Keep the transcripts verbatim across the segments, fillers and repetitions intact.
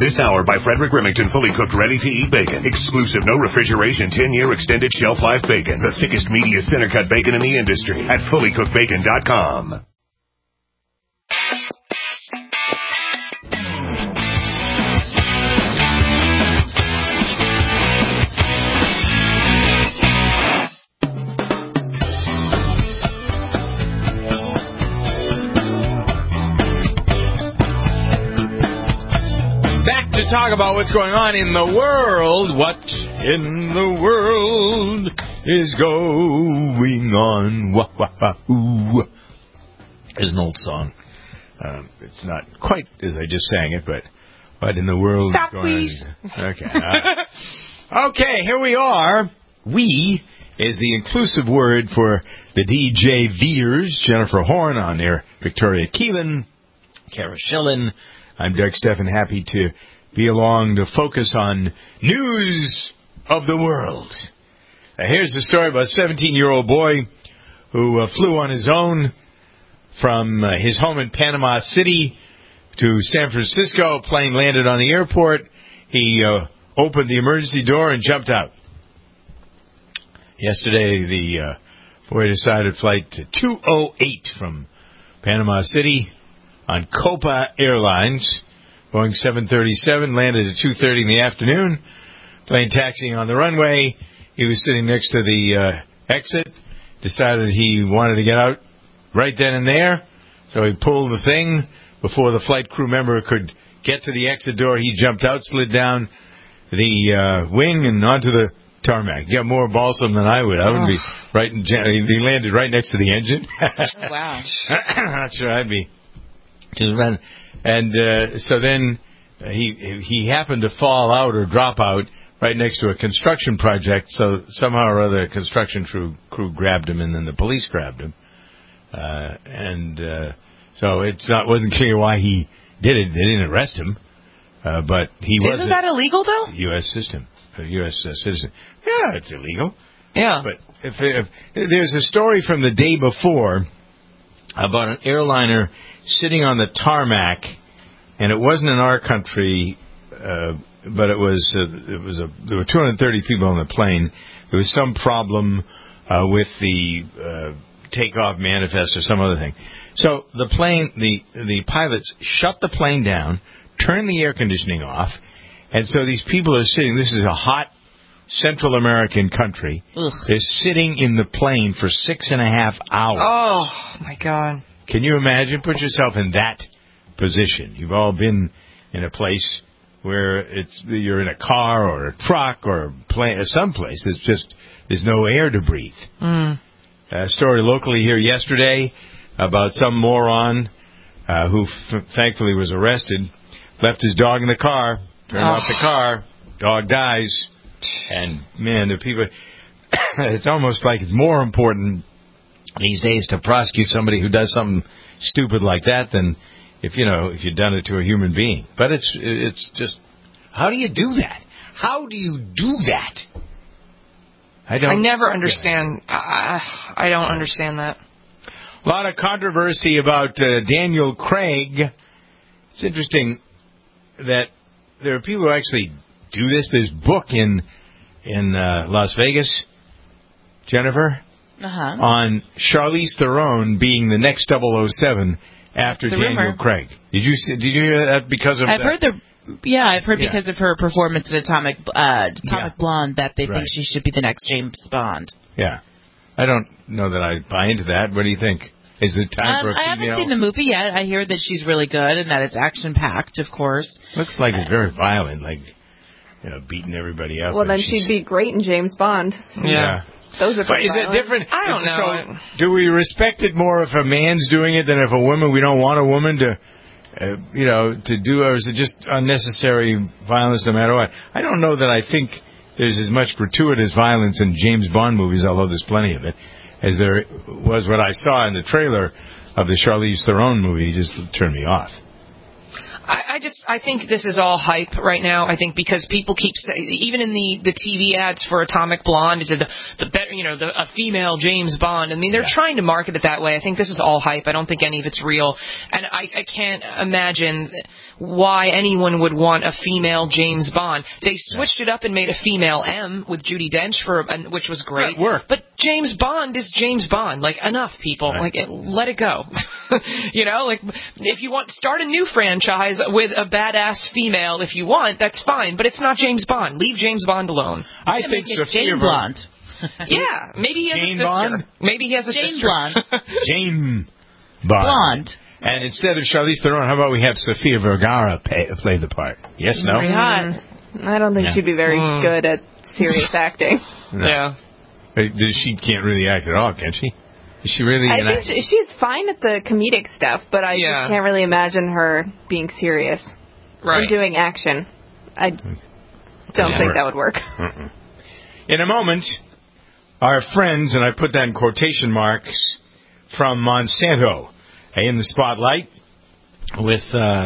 This hour by Frederick Remington, fully cooked, ready-to-eat bacon. Exclusive, no refrigeration, ten-year extended shelf life bacon. The thickest, meatiest, center-cut bacon in the industry at fully cooked bacon dot com. Talk about what's going on in the world. What in the world is going on? Wah, wah, wah, ooh. There's an old song. Um, it's not quite as I just sang it, but what in the world Stop, is going please. on? Okay. Uh, okay, here we are. We is the inclusive word for the D J Veers, Jennifer Horn on there, Victoria Keelan, Kara Schillen. I'm Doug Steffen, happy to be along to focus on news of the world. Uh, here's the story about a seventeen-year-old boy who uh, flew on his own from uh, his home in Panama City to San Francisco. Plane landed on the airport. He uh, opened the emergency door and jumped out. Yesterday, the uh, boy decided flight to two oh eight from Panama City on Copa Airlines. Boeing seven thirty-seven landed at two thirty in the afternoon. Plane taxiing on the runway. He was sitting next to the uh, exit. Decided he wanted to get out right then and there. So he pulled the thing. Before the flight crew member could get to the exit door, he jumped out, slid down the uh, wing and onto the tarmac. He got more balsam than I would. I wouldn't oh. be right in... He landed right next to the engine. Oh, wow. Not sure I'd be... And uh, so then uh, he he happened to fall out or drop out right next to a construction project. So somehow or other, a construction crew, crew grabbed him, and then the police grabbed him. Uh, and uh, so it wasn't clear why he did it. They didn't arrest him, uh, but he was. Isn't that illegal, though? U S system, a U S uh, citizen. Yeah, it's illegal. Yeah. But if, if there's a story from the day before about an airliner sitting on the tarmac, and it wasn't in our country, uh, but it was uh, it was a there were two hundred thirty people on the plane. There was some problem uh, with the uh, takeoff manifest or some other thing. So the plane, the the pilots shut the plane down, turned the air conditioning off, and so these people are sitting. This is a hot Central American country. Ugh. They're sitting in the plane for six and a half hours. Oh, my God. Can you imagine? Put yourself in that position. You've all been in a place where it's you're in a car or a truck or a plane, or someplace. There's just there's no air to breathe. Mm. A story locally here yesterday about some moron uh, who f- thankfully was arrested, left his dog in the car, turned oh. off the car, dog dies. And, man, the people, it's almost like it's more important these days to prosecute somebody who does something stupid like that than if, you know, if you've done it to a human being. But it's it's just, how do you do that? How do you do that? I don't. I never understand. I, I don't understand that. A lot of controversy about uh, Daniel Craig. It's interesting that there are people who actually do this. There's a book in in uh, Las Vegas, Jennifer, uh-huh. on Charlize Theron being the next double oh seven after the Daniel rumor. Craig. Did you see, did you hear that because of? I've that? heard the yeah, I've heard Yeah. because of her performance in Atomic uh, Atomic Yeah. Blonde that they Right. think she should be the next James Bond. Yeah, I don't know that I buy into that. What do you think? Is it time Um, for a I female? haven't seen the movie yet. I hear that she's really good and that it's action packed, of course. Looks like it's very violent, like you know, beating everybody up. Well, then she's- she'd be great in James Bond. Yeah. Those are But is violent. it different? I don't know. So, do we respect it more if a man's doing it than if a woman? We don't want a woman to, uh, you know, to do, or is it just unnecessary violence no matter what? I don't know that I think there's as much gratuitous violence in James Bond movies, although there's plenty of it, as there was what I saw in the trailer of the Charlize Theron movie. It just turned me off. I, I just, I think this is all hype right now. I think because people keep saying, even in the, the T V ads for Atomic Blonde, it's the, the better, you know, the, a female James Bond. I mean, they're yeah. trying to market it that way. I think this is all hype. I don't think any of it's real. And I, I can't imagine why anyone would want a female James Bond. They switched yeah. it up and made a female M with Judi Dench, for, which was great. That worked. But James Bond is James Bond. Like, enough, people. Right. Like, it, let it go. You know, like, if you want, start a new franchise with a badass female if you want, that's fine. But it's not James Bond. Leave James Bond alone. I yeah, think Sophia Jane Blonde. Yeah, maybe he has Jane a sister. Bond? Maybe he has a Jane sister. Blonde. Jane Bond. Blonde. And instead of Charlize Theron, how about we have Sofia Vergara pay, play the part? Yes, She's no? pretty hot. I don't think yeah. she'd be very mm. good at serious acting. No. Yeah. She can't really act at all, can she? Is she really I an think act- she, she's fine at the comedic stuff, but I yeah. just can't really imagine her being serious right. and doing action. I don't yeah. think that would work. Mm-mm. In a moment, our friends, and I put that in quotation marks, from Monsanto in the spotlight with uh,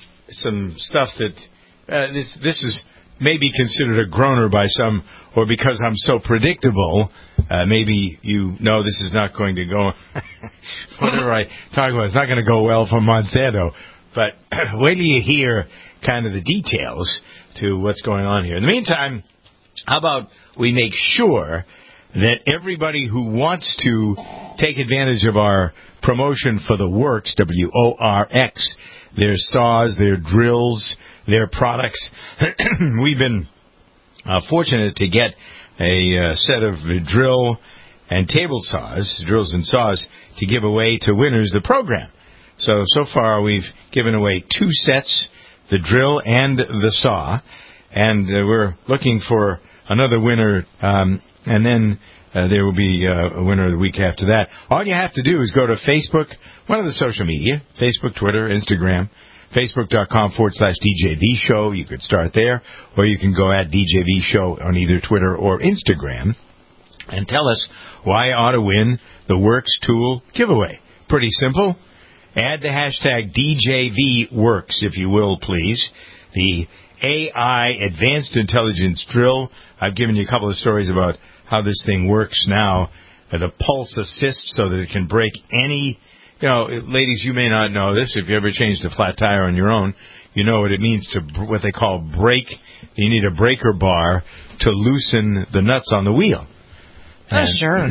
some stuff that uh, this this is maybe considered a groaner by some, or because I'm so predictable, uh, maybe you know this is not going to go, whatever I talk about, it's not going to go well for Monsanto. But wait till you hear kind of the details to what's going on here. In the meantime, how about we make sure that everybody who wants to take advantage of our promotion for the Works, W O R X, their saws, their drills, their products. We've been uh, fortunate to get a uh, set of drill and table saws, drills and saws, to give away to winners the program. So, so far we've given away two sets, the drill and the saw, and uh, we're looking for another winner, um, and then uh, there will be uh, a winner the week after that. All you have to do is go to Facebook, one of the social media, Facebook, Twitter, Instagram, Facebook.com forward slash DJV Show. You could start there, or you can go at D J V Show on either Twitter or Instagram, and tell us why you ought to win the Works Tool giveaway. Pretty simple. Add the hashtag D J V Works, if you will, please. The A I, Advanced Intelligence Drill. I've given you a couple of stories about how this thing works now. Uh, the pulse assist so that it can break any, you know, ladies, you may not know this. If you ever changed a flat tire on your own, you know what it means to, what they call break. You need a breaker bar to loosen the nuts on the wheel. Oh, and, sure.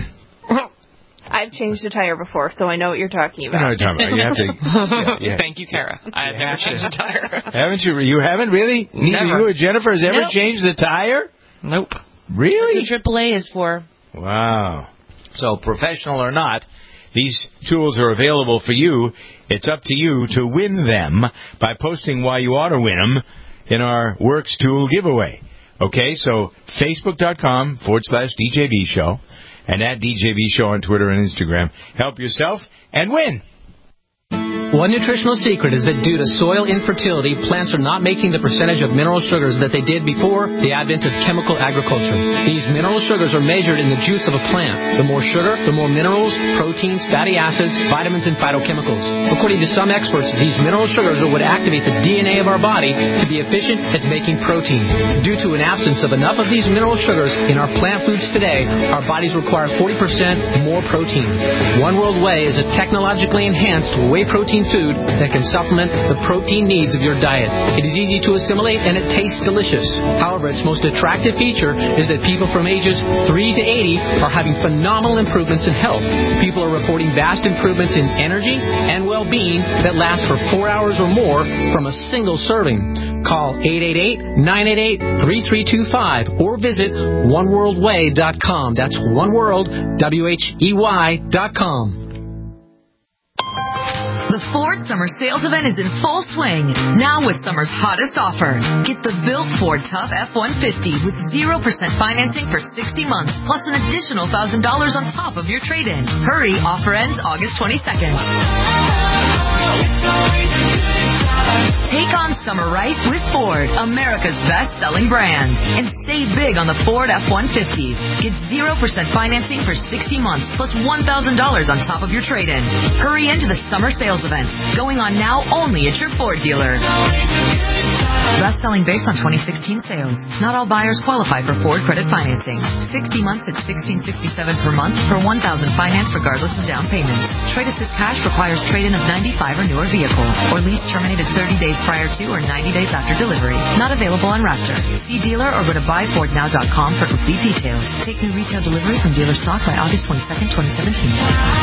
I've changed a tire before, so I know what you're talking about. I know what you're talking about. You have to. Yeah, yeah. Thank you, Kara. I have never changed a tire. Haven't you? You haven't really? Neither Never. you or Jennifer has ever Nope. changed the tire? Nope. Really? That's what triple A is for. Wow. So, professional or not, these tools are available for you. It's up to you to win them by posting why you ought to win them in our Works Tool giveaway. Okay, so Facebook.com forward slash DJV Show and at D J V Show on Twitter and Instagram. Help yourself and win. One nutritional secret is that due to soil infertility, plants are not making the percentage of mineral sugars that they did before the advent of chemical agriculture. These mineral sugars are measured in the juice of a plant. The more sugar, the more minerals, proteins, fatty acids, vitamins, and phytochemicals. According to some experts, these mineral sugars are what activate the D N A of our body to be efficient at making protein. Due to an absence of enough of these mineral sugars in our plant foods today, our bodies require forty percent more protein. One World Whey is a technologically enhanced whey protein food that can supplement the protein needs of your diet. It is easy to assimilate and it tastes delicious. However, its most attractive feature is that people from ages three to eighty are having phenomenal improvements in health. People are reporting vast improvements in energy and well-being that last for four hours or more from a single serving. Call eight eight eight, nine eight eight, three three two five or visit one world whey dot com. That's one world, W H E Y dot com. The Ford Summer Sales Event is in full swing, now with summer's hottest offer. Get the built Ford Tough F one fifty with zero percent financing for sixty months, plus an additional one thousand dollars on top of your trade-in. Hurry, offer ends August twenty-second. Take on summer right with Ford, America's best-selling brand, and save big on the Ford F one fifty. Get zero percent financing for sixty months plus one thousand dollars on top of your trade-in. Hurry into the summer sales event, going on now only at your Ford dealer. Best-selling based on twenty sixteen sales. Not all buyers qualify for Ford credit financing. sixty months at sixteen sixty-seven per month for one thousand dollars finance regardless of down payment. Trade Assist cash requires trade-in of ninety-five or newer vehicle, or lease terminated thirty days prior to or ninety days after delivery. Not available on Raptor. See dealer or go to buy ford now dot com for complete details. Take new retail delivery from dealer stock by August twenty-second, twenty seventeen.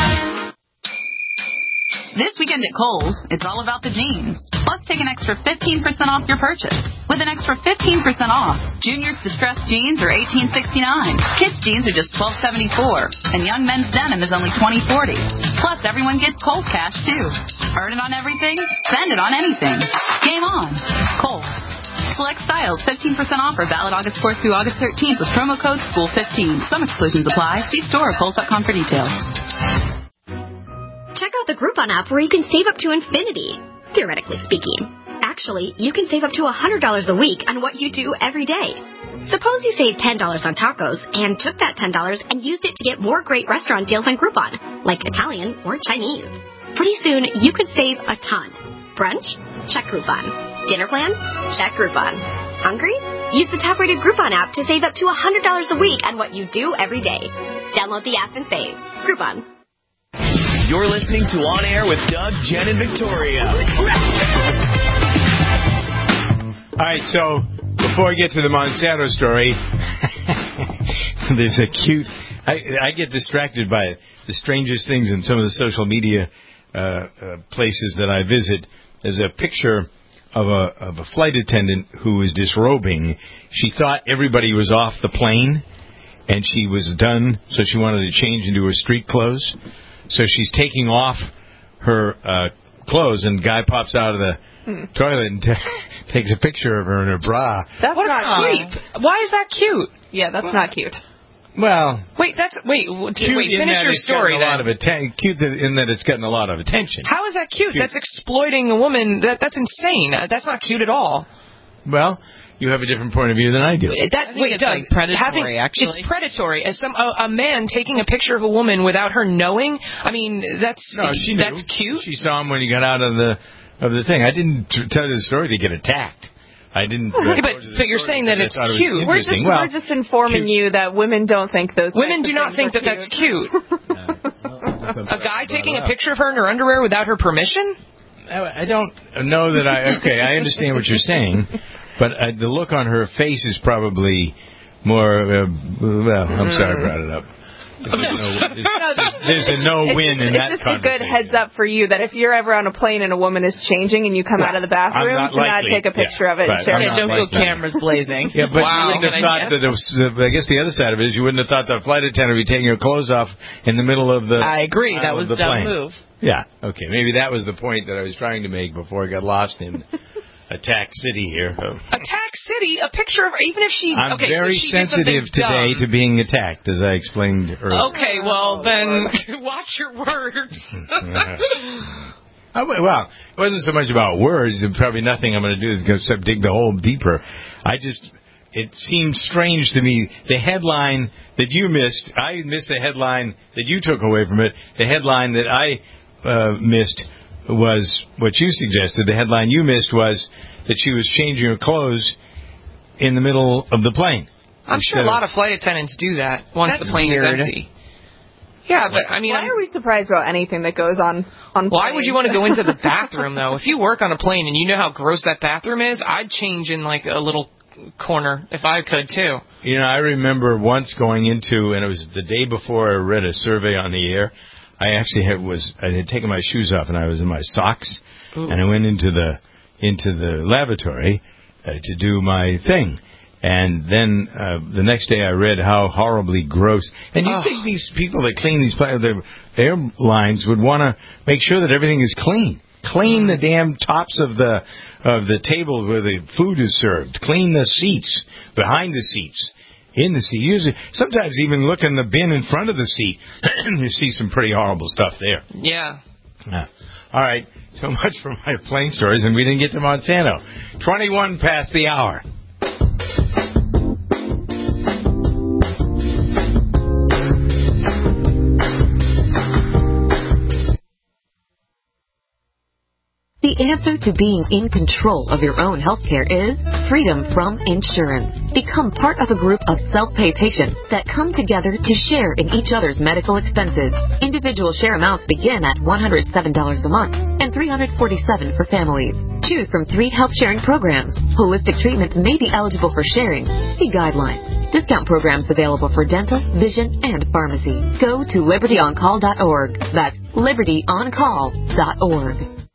This weekend at Kohl's, it's all about the jeans. Plus, take an extra fifteen percent off your purchase. With an extra fifteen percent off, Junior's distressed jeans are eighteen sixty-nine. Kids' jeans are just twelve seventy-four. And young men's denim is only twenty forty. Plus, everyone gets Kohl's cash, too. Earn it on everything, spend it on anything. Game on. Kohl's. Select styles, fifteen percent offer, valid August fourth through August thirteenth with promo code school fifteen. Some exclusions apply. See store or kohls dot com for details. Check out the Groupon app where you can save up to infinity, theoretically speaking. Actually, you can save up to one hundred dollars a week on what you do every day. Suppose you saved ten dollars on tacos and took that ten dollars and used it to get more great restaurant deals on Groupon, like Italian or Chinese. Pretty soon, you could save a ton. Brunch? Check Groupon. Dinner plans? Check Groupon. Hungry? Use the top-rated Groupon app to save up to one hundred dollars a week on what you do every day. Download the app and save. Groupon. You're listening to On Air with Doug, Jen, and Victoria. All right, so before I get to the Monsanto story, there's a cute... I, I get distracted by the strangest things in some of the social media uh, uh, places that I visit. There's a picture of a, of a flight attendant who was disrobing. She thought everybody was off the plane, and she was done, so she wanted to change into her street clothes. So she's taking off her uh, clothes, and guy pops out of the hmm. toilet and t- takes a picture of her in her bra. That's what not cute. Why is that cute? Yeah, that's well, not cute. Well, wait, that's wait, wait. Finish your story. A then. lot of atten- cute in that it's gotten a lot of attention. How is that cute? cute? That's exploiting a woman. That that's insane. That's not cute at all. Well. You have a different point of view than I do. That, I wait, it's Doug, like predatory, having, actually. It's predatory. As some a, a man taking a picture of a woman without her knowing. I mean, that's no, she knew. That's cute. She saw him when he got out of the of the thing. I didn't t- tell you the story to get attacked. I didn't. Uh, yeah, but but you're saying that it's cute. It we're just well, we're just informing cute. you that women don't think those. Women do not think that cute. that's cute. uh, a guy taking a picture of her in her underwear without her permission? I, I don't know that I. Okay, I understand what you're saying. But uh, the look on her face is probably more, uh, well, I'm sorry I brought it up. There's, no, there's, there's a no-win in that conversation. It's just a good heads up for you that if you're ever on a plane and a woman is changing and you come well, out of the bathroom, do not take a picture yeah, of it. Right, Share yeah, don't go like cameras blazing. Yeah, but wow, you wouldn't have thought that, it was, uh, I guess the other side of it is you wouldn't have thought the flight attendant would be taking her clothes off in the middle of the I agree, that was a dumb plane. move. Yeah, okay, maybe that was the point that I was trying to make before I got lost in Attack City here. Attack City? A picture of her, even if she... I'm okay, very so she sensitive today dumb. to being attacked, as I explained earlier. Okay, well, then watch your words. I, well, it wasn't so much about words. And probably nothing I'm going to do is except dig the hole deeper. I just... It seemed strange to me. The headline that you missed, I missed the headline that you took away from it. The headline that I uh, missed was what you suggested. The headline you missed was that she was changing her clothes in the middle of the plane. I'm sure a lot of flight attendants do that once That's the plane weird. is empty. Yeah, but I mean... Why I'm, are we surprised about anything that goes on on Why planes? would you want to go into the bathroom, though? If you work on a plane and you know how gross that bathroom is, I'd change in, like, a little corner if I could, too. You know, I remember once going into, and it was the day before I read a survey on the air, I actually had, was I had taken my shoes off and I was in my socks, Ooh. and I went into the into the lavatory uh, to do my thing. And then uh, the next day I read how horribly gross. And you oh. think these people that clean these the airlines would want to make sure that everything is clean. Clean the damn tops of the of the table where the food is served. Clean the seats, behind the seats, in the seat. Usually, sometimes even look in the bin in front of the seat. You see some pretty horrible stuff there. Yeah. Yeah. All right. So much for my plane stories, and we didn't get to Monsanto. twenty-one past the hour. The answer to being in control of your own healthcare is freedom from insurance. Become part of a group of self-pay patients that come together to share in each other's medical expenses. Individual share amounts begin at one hundred seven dollars a month and three hundred forty-seven dollars for families. Choose from three health sharing programs. Holistic treatments may be eligible for sharing. See guidelines. Discount programs available for dental, vision, and pharmacy. Go to liberty on call dot org. That's liberty on call dot org.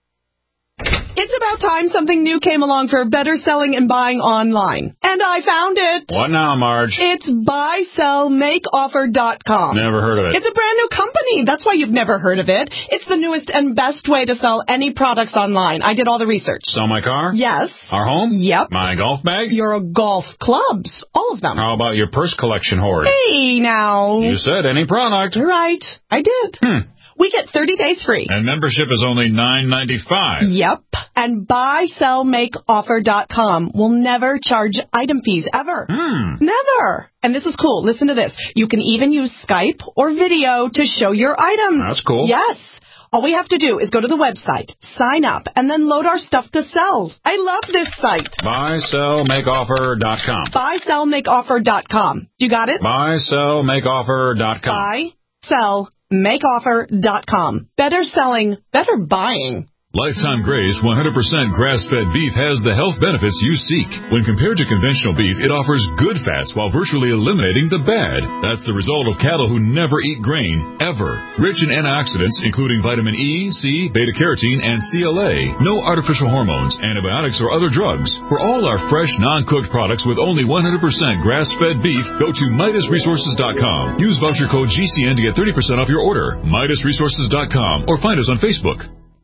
It's about time something new came along for better selling and buying online. And I found it. What now, Marge? It's buy sell make offer dot com. Never heard of it. It's a brand new company. That's why you've never heard of it. It's the newest and best way to sell any products online. I did all the research. Sell my car? Yes. Our home? Yep. My golf bag? Your golf clubs. All of them. How about your purse collection hoard? Hey, now. You said any product. Right. I did. Hmm. We get thirty days free. And membership is only nine ninety-five. Yep. And buy sell make offer dot com will never charge item fees, ever. Hmm. Never. And this is cool. Listen to this. You can even use Skype or video to show your items. That's cool. Yes. All we have to do is go to the website, sign up, and then load our stuff to sell. I love this site. buy sell make offer dot com. buy sell make offer dot com. You got it? buy sell make offer dot com. buy sell make offer dot com. Better selling, better buying. Lifetime Grace one hundred percent grass-fed beef has the health benefits you seek. When compared to conventional beef, it offers good fats while virtually eliminating the bad. That's the result of cattle who never eat grain, ever. Rich in antioxidants, including vitamin E, C, beta-carotene, and C L A. No artificial hormones, antibiotics, or other drugs. For all our fresh, non-cooked products with only one hundred percent grass-fed beef, go to Midas Resources dot com. Use voucher code G C N to get thirty percent off your order. Midas Resources dot com or find us on Facebook.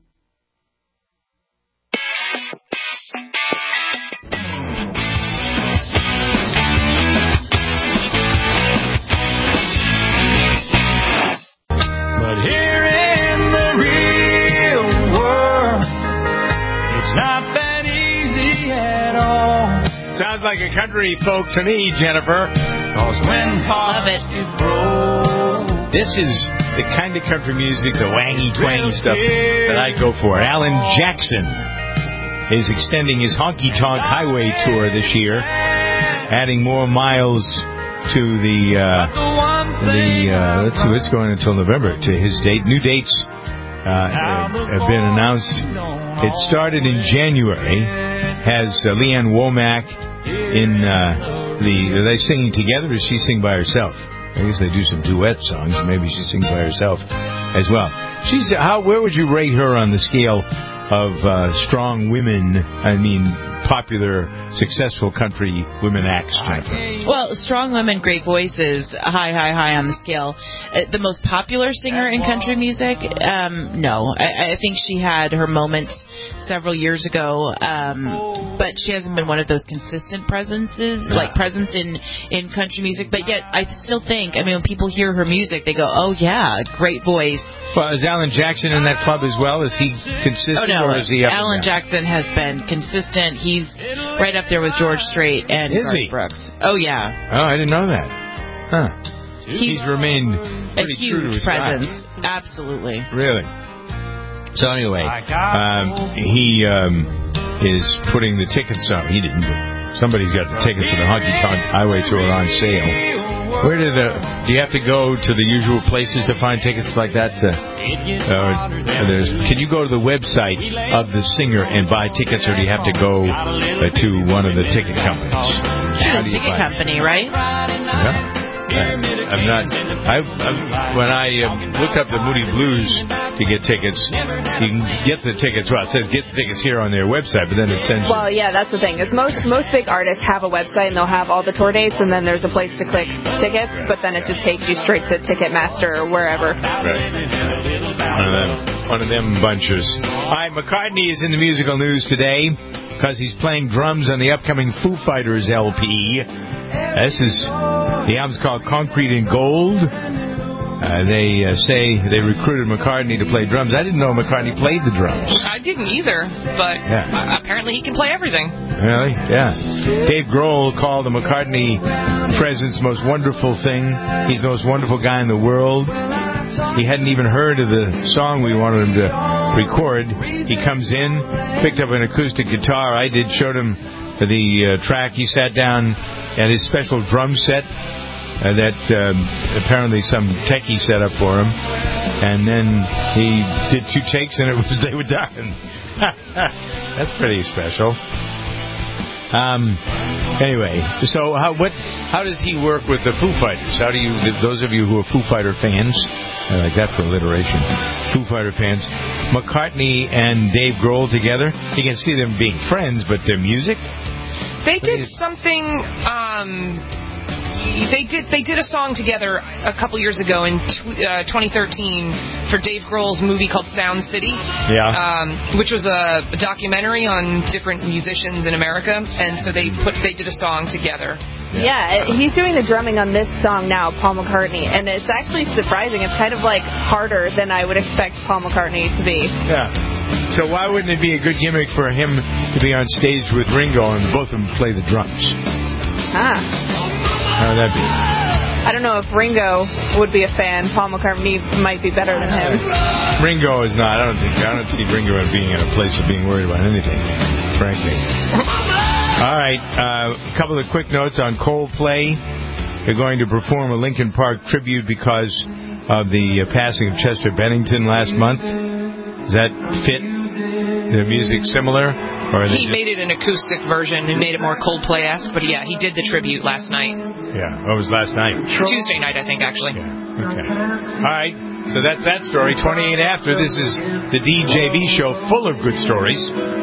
Sounds like a country folk to me, Jennifer. Love it. This is the kind of country music, the wangy, twangy stuff that I go for. Alan Jackson is extending his Honky Tonk Highway tour this year, adding more miles to the, uh, the uh, let's see, what's going until November to his date. New dates uh, have been announced. It started in January. Has uh, Leanne Womack in uh, the... Are they singing together or does she sing by herself? I guess they do some duet songs. Maybe she sings by herself as well. She's how? Where would you rate her on the scale of uh, strong women, I mean, popular, successful country women acts, Jennifer? Well, strong women, great voices, high, high, high on the scale. Uh, the most popular singer in country music? Um, no. I, I think she had her moments several years ago, um, but she hasn't been one of those consistent presences, yeah. like presence in, in country music. But yet, I still think, I mean, when people hear her music, they go, oh, yeah, great voice. Well, is Alan Jackson in that club as well? Is he consistent? Oh, no. Or is he up Alan Jackson has been consistent. He's right up there with George Strait and is Garth he? Brooks. Oh, yeah. Oh, I didn't know that. Huh. He's, He's remained pretty a huge true to his presence. style. Absolutely. Really? So anyway, um, he um, is putting the tickets up. He didn't. Somebody's got the tickets for the Honky Tonk Highway Tour on sale. Where do the? Do you have to go to the usual places to find tickets like that? To, uh, there's, can you go to the website of the singer and buy tickets, or do you have to go uh, to one of the ticket companies? To the ticket company, right? Yeah. I'm not. I, I'm, when I um, look up the Moody Blues to get tickets, you can get the tickets. Well, it says get the tickets here on their website, but then it sends. Well, yeah, that's the thing. Is most most big artists have a website and they'll have all the tour dates, and then there's a place to click tickets, but then it just takes you straight to Ticketmaster or wherever. Right. One of them. One of them bunches. Hi, McCartney is in the musical news today because he's playing drums on the upcoming Foo Fighters L P. This is. The album's called Concrete and Gold. Uh, they uh, say they recruited McCartney to play drums. I didn't know McCartney played the drums. I didn't either, but Yeah. uh, apparently he can play everything. Really? Yeah. Dave Grohl called the McCartney presence the most wonderful thing. He's the most wonderful guy in the world. He hadn't even heard of the song we wanted him to record. He comes in, picked up an acoustic guitar. I did, showed him the uh, track. He sat down at his special drum set uh, that um, apparently some techie set up for him. And then he did two takes and it was they were done. That's pretty special. Um. Anyway, so how what how does he work with the Foo Fighters? How do you those of you who are Foo Fighter fans? I like that for alliteration. Foo Fighter fans, McCartney and Dave Grohl together. You can see them being friends, but their music. They did something. Um, They did. They did a song together a couple years ago in tw- uh, twenty thirteen for Dave Grohl's movie called Sound City. Yeah. Um, which was a documentary on different musicians in America, and so they put they did a song together. Yeah, he's doing the drumming on this song now, Paul McCartney, and it's actually surprising. It's kind of like harder than I would expect Paul McCartney to be. Yeah. So why wouldn't it be a good gimmick for him to be on stage with Ringo and both of them play the drums? Ah. How would that be? I don't know if Ringo would be a fan. Paul McCartney might be better than him. Ringo is not. I don't think. I don't see Ringo being in a place of being worried about anything, frankly. All right. Uh, a couple of quick notes on Coldplay. They're going to perform a Linkin Park tribute because of the uh, passing of Chester Bennington last month. Does that fit? The music similar? Or He just... made it an acoustic version and made it more Coldplay-esque, but yeah, he did the tribute last night. Yeah, oh, it was last night. Tuesday night, I think, actually. Yeah. Okay. All right. So that's that story. twenty-eight after. This is the D J V show full of good stories.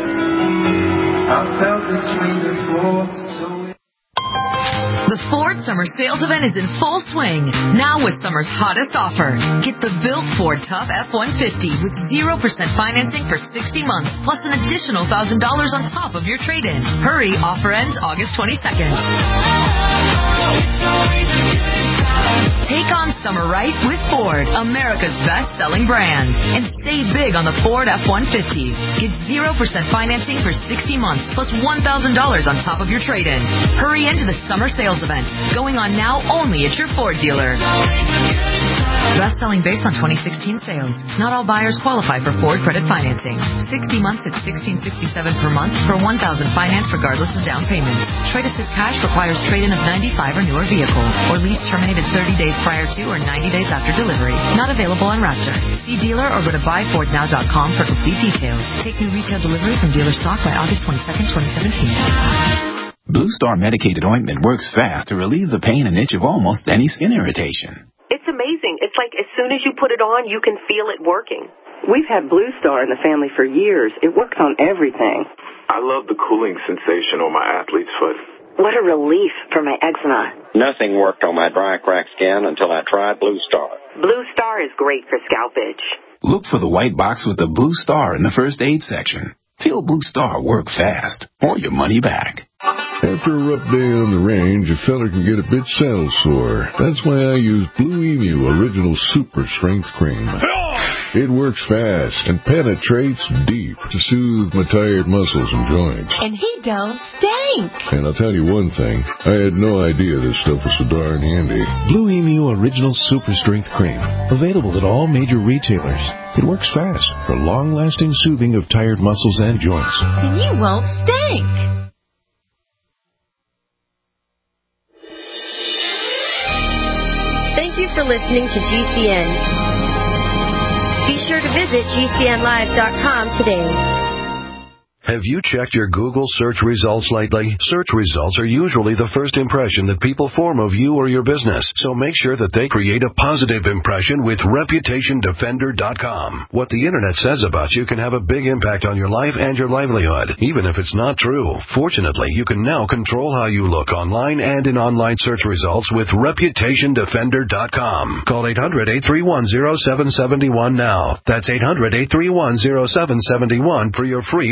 I felt this way before, so The Ford Summer Sales Event is in full swing, now with summer's hottest offer. Get the built Ford Tough F one fifty with zero percent financing for sixty months, plus an additional one thousand dollars on top of your trade-in. Hurry, offer ends August twenty-second. Take on summer right with Ford, America's best-selling brand. And stay big on the Ford F one fifty. Get zero percent financing for sixty months, plus one thousand dollars on top of your trade-in. Hurry into the summer sales event, going on now only at your Ford dealer. Best-selling based on twenty sixteen sales. Not all buyers qualify for Ford credit financing. sixty months at sixteen sixty-seven per month for one thousand dollars finance regardless of down payments. Trade Assist Cash requires trade-in of ninety-five or newer vehicle, or lease terminated thirty days prior to or ninety days after delivery. Not available on Raptor. See dealer or go to buy ford now dot com for complete details. Take new retail delivery from dealer stock by August twenty-second, twenty seventeen. Blue Star medicated ointment works fast to relieve the pain and itch of almost any skin irritation. It's amazing. It's like as soon as you put it on, you can feel it working. We've had Blue Star in the family for years. It works on everything. I love the cooling sensation on my athlete's foot. What a relief for my eczema. Nothing worked on my dry, cracked skin until I tried Blue Star. Blue Star is great for scalp itch. Look for the white box with the Blue Star in the first aid section. Feel Blue Star work fast, or your money back. After a rough day on the range, a fella can get a bit saddle sore. That's why I use Blue Emu Original Super Strength Cream. It works fast and penetrates deep to soothe my tired muscles and joints. And he don't stink. And I'll tell you one thing, I had no idea this stuff was so darn handy. Blue Emu Original Super Strength Cream. Available at all major retailers. It works fast for long-lasting soothing of tired muscles and joints. And you won't stink. Thank you for listening to G C N. Be sure to visit G C N live dot com today. Have you checked your Google search results lately? Search results are usually the first impression that people form of you or your business, so make sure that they create a positive impression with reputation defender dot com. What the Internet says about you can have a big impact on your life and your livelihood, even if it's not true. Fortunately, you can now control how you look online and in online search results with reputation defender dot com. Call eight hundred, eight three one, zero seven seven one now. That's eight hundred, eight three one, zero seven seven one for your free reputation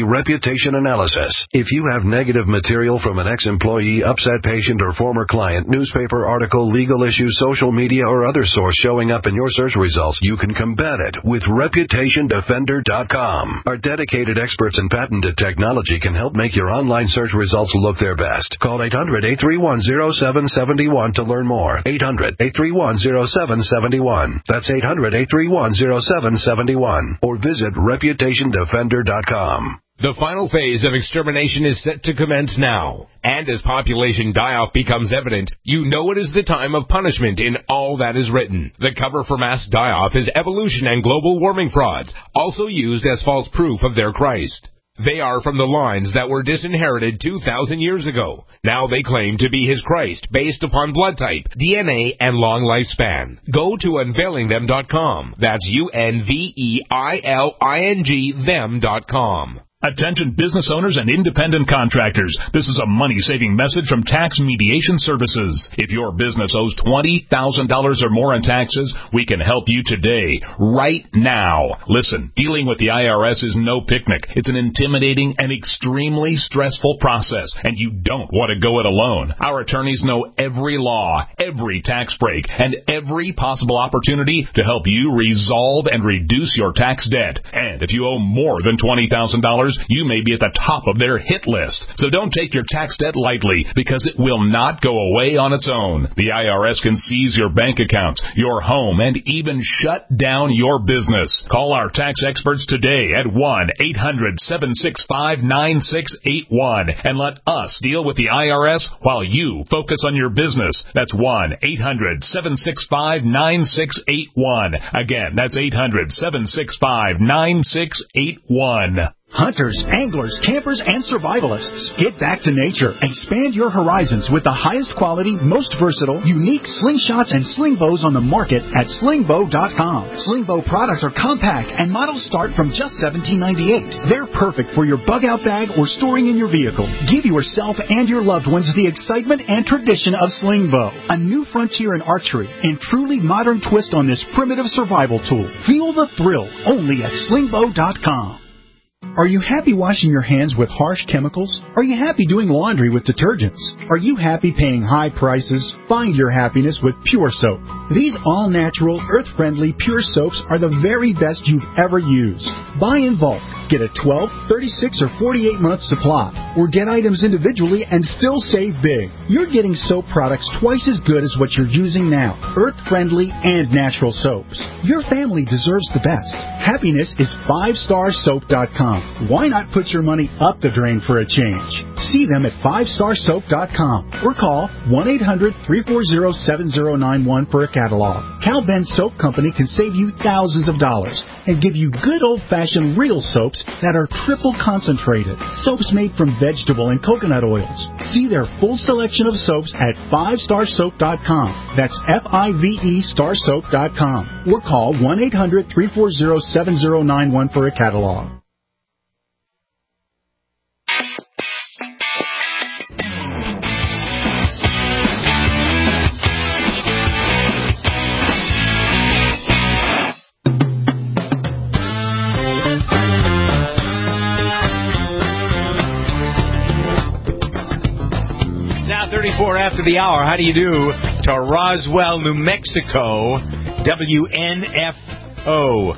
reputation analysis. If you have negative material from an ex-employee, upset patient, or former client, newspaper article, legal issue, social media, or other source showing up in your search results, you can combat it with reputation defender dot com. Our dedicated experts in patented technology can help make your online search results look their best. Call eight hundred, eight three one, zero seven seven one to learn more. eight hundred, eight three one, zero seven seven one. That's eight hundred, eight three one, zero seven seven one. Or visit reputation defender dot com. The final phase of extermination is set to commence now. And as population die-off becomes evident, you know it is the time of punishment in all that is written. The cover for mass die-off is evolution and global warming frauds, also used as false proof of their Christ. They are from the lines that were disinherited two thousand years ago. Now they claim to be his Christ, based upon blood type, D N A, and long lifespan. Go to unveiling them dot com. That's U N V E I L I N G them dot com. Attention business owners and independent contractors. This is a money-saving message from Tax Mediation Services. If your business owes twenty thousand dollars or more in taxes, we can help you today, right now. Listen, dealing with the I R S is no picnic. It's an intimidating and extremely stressful process, and you don't want to go it alone. Our attorneys know every law, every tax break, and every possible opportunity to help you resolve and reduce your tax debt. And if you owe more than twenty thousand dollars, you may be at the top of their hit list. So don't take your tax debt lightly, because it will not go away on its own. The I R S can seize your bank accounts, your home, and even shut down your business. Call our tax experts today at one eight hundred, seven six five, nine six eight one and let us deal with the I R S while you focus on your business. That's one eight hundred, seven six five, nine six eight one. Again, that's eight hundred, seven six five, nine six eight one. Hunters, anglers, campers, and survivalists, get back to nature. Expand your horizons with the highest quality, most versatile, unique slingshots and sling bows on the market at sling bow dot com. Sling bow products are compact and models start from just seventeen ninety-eight. They're perfect for your bug out bag or storing in your vehicle. Give yourself and your loved ones the excitement and tradition of sling bow, a new frontier in archery and truly modern twist on this primitive survival tool. Feel the thrill only at sling bow dot com. Are you happy washing your hands with harsh chemicals? Are you happy doing laundry with detergents? Are you happy paying high prices? Find your happiness with Pure Soap. These all-natural, earth-friendly Pure Soaps are the very best you've ever used. Buy in bulk. Get a twelve, thirty-six, or forty-eight month supply. Or get items individually and still save big. You're getting soap products twice as good as what you're using now. Earth-friendly and natural soaps. Your family deserves the best. Happiness is five star soap dot com. Why not put your money up the drain for a change? See them at five star soap dot com or call one eight hundred, three four zero, seven zero nine one for a catalog. Cal Ben Soap Company can save you thousands of dollars and give you good old-fashioned real soaps that are triple concentrated. Soaps made from vegetable and coconut oils. See their full selection of soaps at five star soap dot com. That's F I V E star soap dot com. Or call one eight hundred, three four zero, seven zero nine one for a catalog. thirty-four after the hour. How do you do to Roswell, New Mexico, W N F O?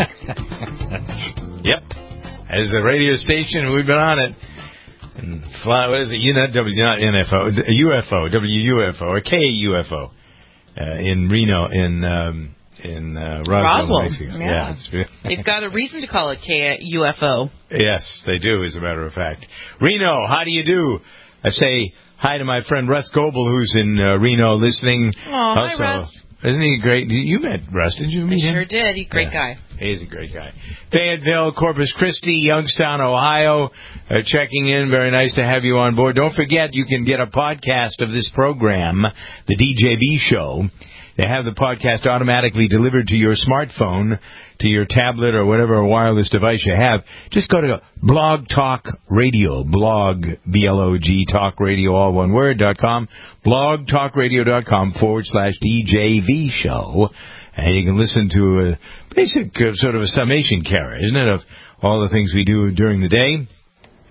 Yep. As the radio station, we've been on it. And fly, what is it? You not W, not N F O, U F O, W U F O, or K U F O, uh, in Reno, in um, in uh, Roswell, Roswell, New Mexico. Yeah. yeah it's, They've got a reason to call it K U F O. Yes, they do, as a matter of fact. Reno, how do you do? I say hi to my friend Russ Goebel, who's in uh, Reno listening. Oh, also, hi, Russ. Isn't he great? You met Russ, did you meet I him? sure did. He's a great yeah. guy. He's a great guy. Fayetteville, Corpus Christi, Youngstown, Ohio, uh, checking in. Very nice to have you on board. Don't forget, you can get a podcast of this program, the D J V Show. They have the podcast automatically delivered to your smartphone, to your tablet, or whatever wireless device you have. Just go to Blog Talk Radio, blog, B L O G, Talk Radio, all one word, dot com, blogtalkradio.com forward slash DJV Show. And you can listen to a basic uh, sort of a summation, Kara, isn't it, of all the things we do during the day.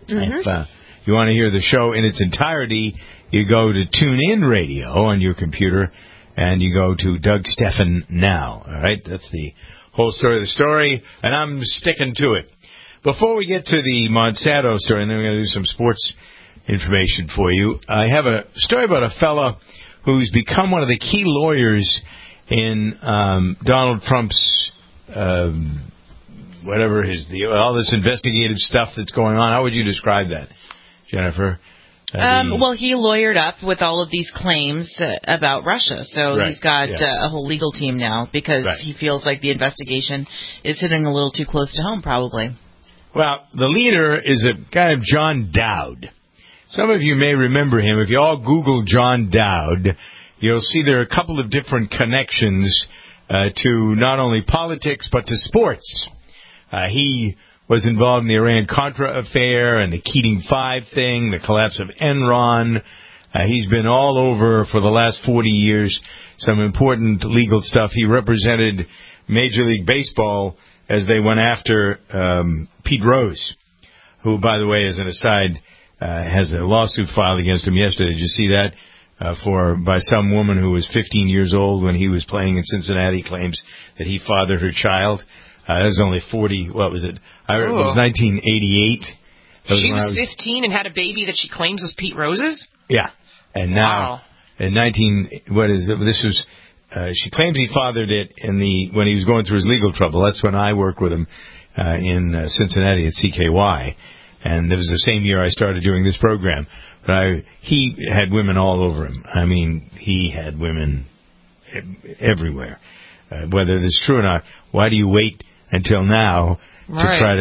Mm-hmm. If uh, you want to hear the show in its entirety, you go to TuneIn Radio on your computer, and you go to Doug Stephan Now. All right? That's the whole story of the story, and I'm sticking to it. Before we get to the Monsanto story, and then we're going to do some sports information for you, I have a story about a fella who's become one of the key lawyers in um, Donald Trump's, um, whatever his, the, all this investigative stuff that's going on. How would you describe that, Jennifer? Uh, um, well, he lawyered up with all of these claims uh, about Russia. So right, he's got yeah. uh, a whole legal team now because right. he feels like the investigation is hitting a little too close to home, probably. Well, the leader is a guy named John Dowd. Some of you may remember him. If you all Google John Dowd, you'll see there are a couple of different connections uh, to not only politics but to sports. Uh, he was involved in the Iran-Contra affair and the Keating Five thing, the collapse of Enron. Uh, he's been all over for the last forty years, some important legal stuff. He represented Major League Baseball as they went after um, Pete Rose, who, by the way, as an aside, uh, has a lawsuit filed against him yesterday. Did you see that? Uh, for by some woman who was fifteen years old when he was playing in Cincinnati, claims that he fathered her child. Uh, that was only forty, what was it? I, it was nineteen eighty-eight. Was she was, was fifteen and had a baby that she claims was Pete Rose's? Yeah. And now, wow. in nineteen, what is it? This was, uh, she claims he fathered it in the, when he was going through his legal trouble. That's when I worked with him, uh, in uh, Cincinnati at C K Y. And it was the same year I started doing this program. But I, he had women all over him. I mean, he had women everywhere. Uh, whether it's true or not, why do you wait until now to right. try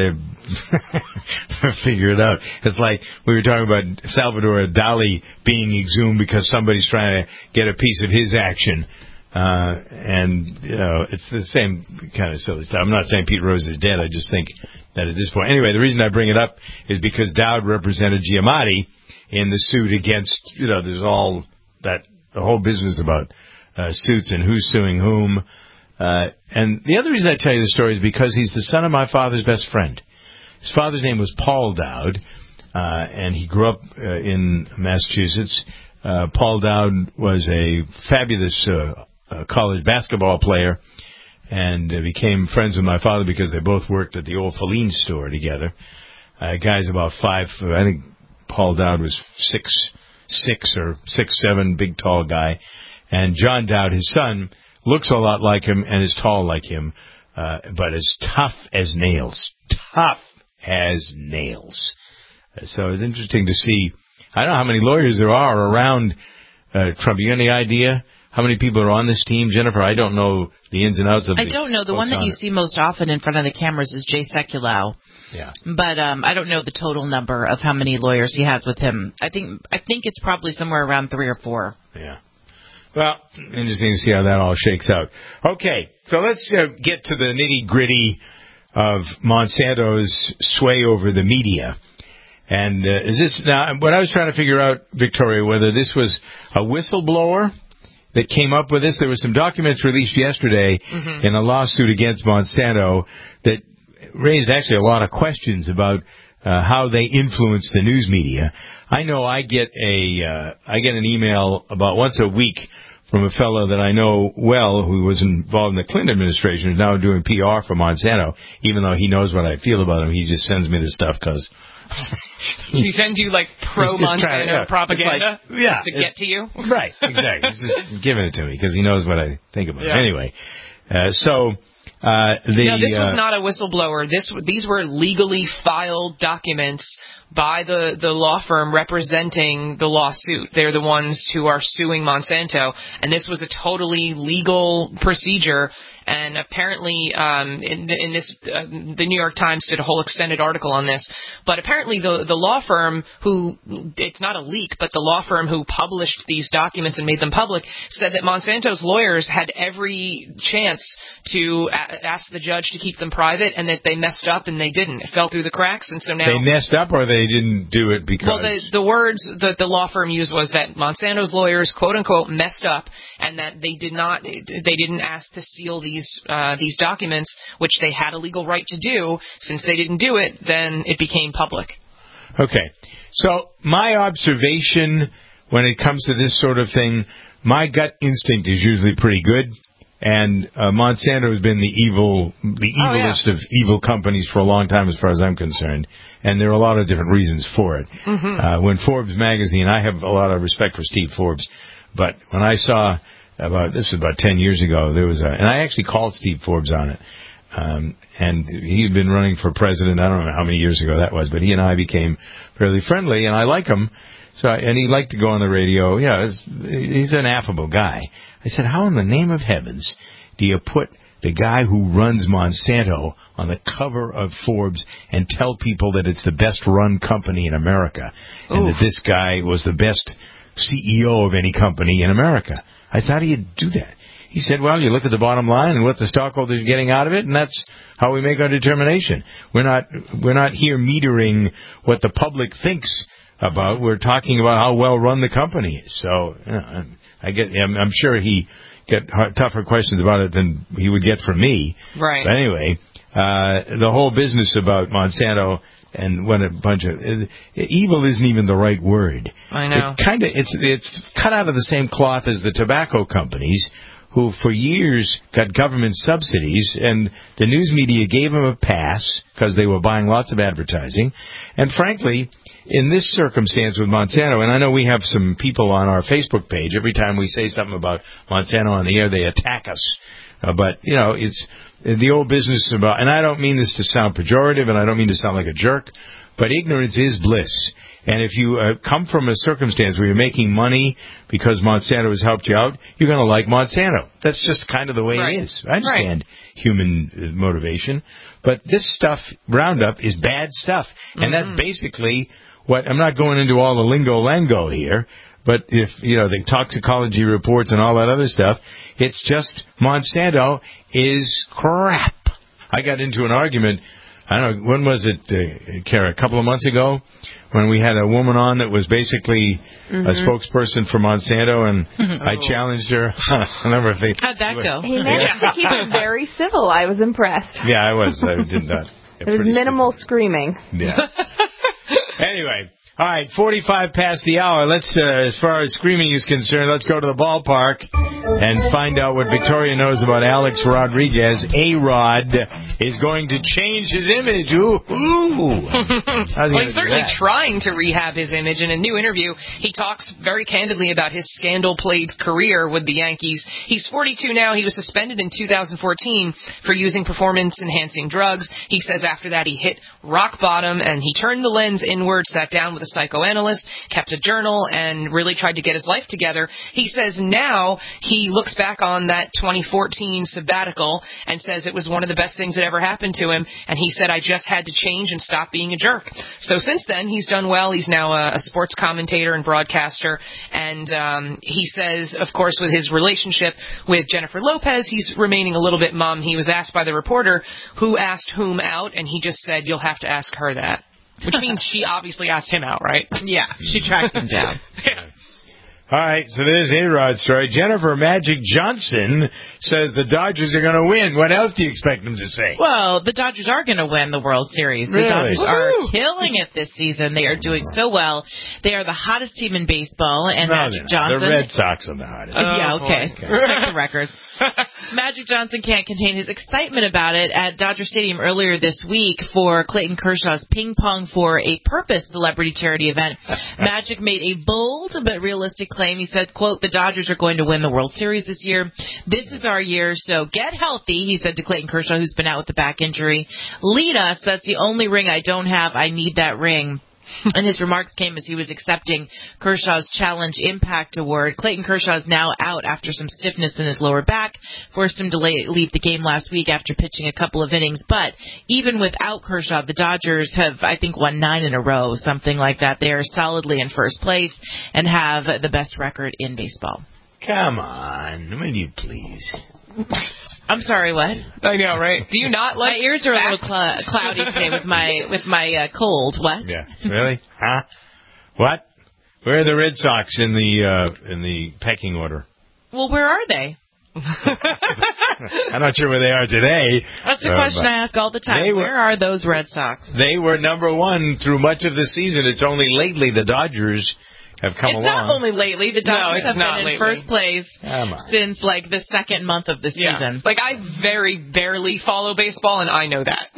to figure it out? It's like we were talking about Salvador Dali being exhumed because somebody's trying to get a piece of his action. Uh, and, you know, it's the same kind of silly stuff. I'm not saying Pete Rose is dead. I just think that at this point. Anyway, the reason I bring it up is because Dowd represented Giamatti in the suit against, you know, there's all that, the whole business about uh, suits and who's suing whom. Uh, and the other reason I tell you the story is because he's the son of my father's best friend. His father's name was Paul Dowd, uh, and he grew up uh, in Massachusetts. Uh, Paul Dowd was a fabulous uh, uh, college basketball player and uh, became friends with my father because they both worked at the old Feline store together. Uh, guy's about five, I think Paul Dowd was six, six or six, seven, big tall guy. And John Dowd, his son, looks a lot like him and is tall like him, uh, but is tough as nails. Tough as nails. Uh, so it's interesting to see. I don't know how many lawyers there are around uh, Trump. You got any idea how many people are on this team, Jennifer? I don't know the ins and outs of it. I don't know. The one that you see most often in front of the cameras is Jay Sekulow. Yeah. But um, I don't know the total number of how many lawyers he has with him. I think I think it's probably somewhere around three or four. Yeah. Well, interesting to see how that all shakes out. Okay, so let's uh, get to the nitty-gritty of Monsanto's sway over the media. And uh, is this now? What I was trying to figure out, Victoria, whether this was a whistleblower that came up with this. There were some documents released yesterday mm-hmm. in a lawsuit against Monsanto that raised actually a lot of questions about uh, how they influence the news media. I know I get a uh, I get an email about once a week from a fellow that I know well who was involved in the Clinton administration, who's now doing P R for Monsanto. Even though he knows what I feel about him, he just sends me this stuff because he sends you like pro Monsanto yeah, propaganda like, yeah, to get to you. Right, exactly. He's just giving it to me because he knows what I think about yeah. it. Anyway, uh, so. Uh, the, no, this was uh, not a whistleblower. This these were legally filed documents by the, the law firm representing the lawsuit. They're the ones who are suing Monsanto, and this was a totally legal procedure. And apparently, um, in, in this, uh, the New York Times did a whole extended article on this. But apparently, the the law firm who it's not a leak, but the law firm who published these documents and made them public said that Monsanto's lawyers had every chance to a- ask the judge to keep them private, and that they messed up and they didn't. It fell through the cracks, and so now they messed up, or they didn't do it because. Well, the the words that the law firm used was that Monsanto's lawyers, quote unquote, messed up, and that they did not, they didn't ask to seal these. Uh, these documents, which they had a legal right to do. Since they didn't do it, then it became public. Okay. So my observation when it comes to this sort of thing, my gut instinct is usually pretty good. And uh, Monsanto has been the evil, the evilest oh, yeah. of evil companies for a long time, as far as I'm concerned. And there are a lot of different reasons for it. Mm-hmm. Uh, when Forbes magazine, I have a lot of respect for Steve Forbes, but when I saw about this was about ten years ago, there was a, and I actually called Steve Forbes on it. Um, and he had been running for president. I don't know how many years ago that was, but he and I became fairly friendly, and I like him. So, and he liked to go on the radio. You know, he's an affable guy. I said, how in the name of heavens do you put the guy who runs Monsanto on the cover of Forbes and tell people that it's the best run company in America and Oof. that this guy was the best C E O of any company in America? I thought he'd do that. He said, well, you look at the bottom line and what the stockholders are getting out of it, and that's how we make our determination. We're not, we're not here metering what the public thinks about. We're talking about how well run the company is. So, you know, I get, I'm, I'm sure he get hard, tougher questions about it than he would get from me. Right. But anyway, uh, the whole business about Monsanto and when a bunch of uh, evil isn't even the right word. I know. It kind of it's it's cut out of the same cloth as the tobacco companies, who for years got government subsidies, and the news media gave them a pass because they were buying lots of advertising. And frankly, in this circumstance with Monsanto, and I know we have some people on our Facebook page, every time we say something about Monsanto on the air, they attack us. Uh, but, you know, it's the old business about, and I don't mean this to sound pejorative, and I don't mean to sound like a jerk, but ignorance is bliss. And if you uh, come from a circumstance where you're making money because Monsanto has helped you out, you're going to like Monsanto. That's just kind of the way right. it is. I understand right. human uh, motivation. But this stuff, Roundup, is bad stuff. And mm-hmm. that's basically what, I'm not going into all the lingo-lango here, but if, you know, the toxicology reports and all that other stuff, it's just Monsanto is crap. I got into an argument, I don't know, when was it, uh, Kara, a couple of months ago, when we had a woman on that was basically mm-hmm. a spokesperson for Monsanto, and mm-hmm. I challenged her on a number of things. How'd that go? He managed to keep it very civil. I was impressed. Yeah, I was. I did not. There was minimal civil. Screaming. Yeah. Anyway. All right, forty-five past the hour. Let's, uh, as far as screaming is concerned, let's go to the ballpark and find out what Victoria knows about Alex Rodriguez. A-Rod is going to change his image. Ooh. Ooh. Well, he's certainly trying to rehab his image. In a new interview, he talks very candidly about his scandal-plagued career with the Yankees. He's forty-two now. He was suspended in two thousand fourteen for using performance-enhancing drugs. He says after that he hit rock bottom, and he turned the lens inward, sat down with a psychoanalyst, kept a journal, and really tried to get his life together. He says now he looks back on that twenty fourteen sabbatical and says it was one of the best things that ever happened to him, and he said, I just had to change and stop being a jerk. So since then, he's done well. He's now a, a sports commentator and broadcaster, and um, he says, of course, with his relationship with Jennifer Lopez, he's remaining a little bit mum. He was asked by the reporter who asked whom out, and he just said, you'll have to ask her that. Which means she obviously asked him out, right? Yeah, she tracked him down. Yeah. All right, so there's A-Rod's story. Jennifer Magic Johnson says the Dodgers are going to win. What else do you expect them to say? Well, the Dodgers are going to win the World Series. The really? Dodgers Woo-hoo! are killing it this season. They are doing so well. They are the hottest team in baseball, and no, Magic Johnson... The Red Sox are the hottest. Uh, yeah, okay. okay. Check the records. Magic Johnson can't contain his excitement about it at Dodger Stadium earlier this week for Clayton Kershaw's Ping Pong for a Purpose celebrity charity event. Magic made a bold but realistic claim. He said, quote, the Dodgers are going to win the World Series this year. This is our year, so get healthy, he said to Clayton Kershaw, who's been out with the back injury. Lead us. That's the only ring I don't have. I need that ring. And his remarks came as he was accepting Kershaw's Challenge Impact Award. Clayton Kershaw is now out after some stiffness in his lower back, forced him to lay, leave the game last week after pitching a couple of innings. But even without Kershaw, the Dodgers have, I think, won nine in a row, something like that. They are solidly in first place and have the best record in baseball. Come on, will you please? I'm sorry, what? I know, right? Do you not like... My ears are a little cl- cloudy today with my with my uh, cold. What? Yeah, really? Huh? What? Where are the Red Sox in the uh, in the pecking order? Well, where are they? I'm not sure where they are today. That's the uh, question I ask all the time. Were, where are those Red Sox? They were number one through much of the season. It's only lately the Dodgers have come it's along. It's not only lately. The Dodgers no, have been lately. in first place since, like, the second month of the season. Yeah. Like, I very barely follow baseball, and I know that.